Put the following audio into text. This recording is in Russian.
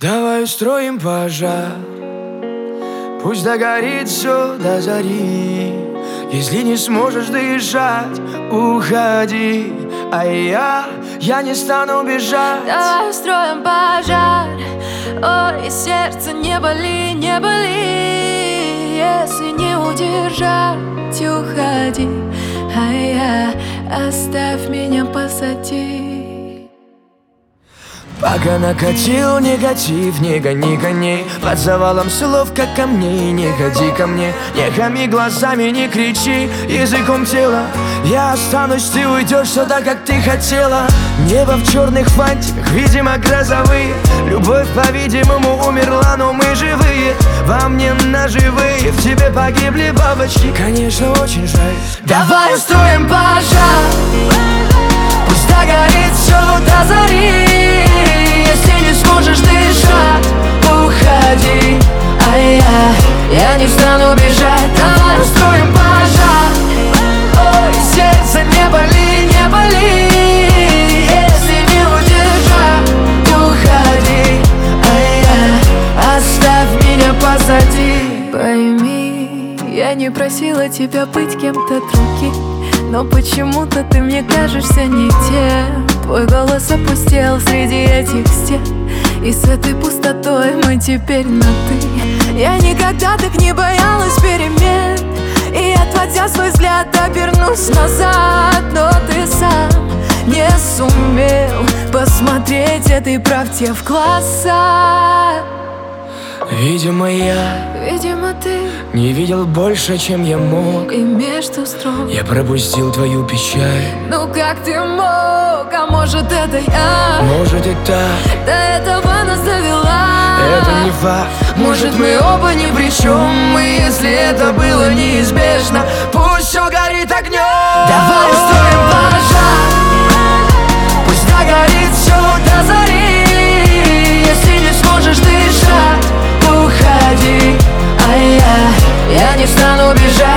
Давай устроим пожар, пусть догорит все до зари. Если не сможешь дышать, уходи, а я не стану бежать. Давай устроим пожар, ой, сердце, не боли, не боли. Если не удержать, уходи, оставь меня позади. Пока накатил негатив, не гони коней под завалом слов, как камней. Не ходи ко мне, не хами глазами, не кричи языком тела. Я останусь, ты уйдешь сюда, как ты хотела. Небо в черных фантиках, видимо, грозовые. Любовь, по-видимому, умерла, но мы живые. Во мне наживые, в тебе погибли бабочки. Конечно, очень жаль. Давай устроим пожар, пусть догорит все до зари. Если не сможешь дышать, уходи, а я не стану бежать. Давай устроим пожар, ой, сердце, не боли, не боли. Если не удержать, уходи, а оставь меня позади. Пойми, я не просила тебя быть кем-то другим, но почему-то ты мне кажешься не тем. Твой голос опустел среди этих стен, и с этой пустотой мы теперь на «ты». Я никогда так не боялась перемен, и, отводя свой взгляд, обернусь назад. Но ты сам не сумел посмотреть этой правде в глаза. Видимо, ты не видел больше, чем я мог, и между строк я пропустил твою печаль. Ну как ты мог, а может это я? Может и так, До этого нас довела. это не факт. Может мы оба ни при чем, и если это было неизбежно, пусть все горит огнем. Давай устроим пожар, пусть догорит все до зари. Если не сможешь дышать, уходи, а я не стану бежать.